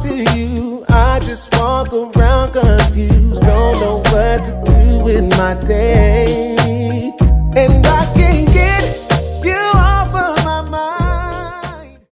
to you. I just walk around confused, don't know what to do with my day. And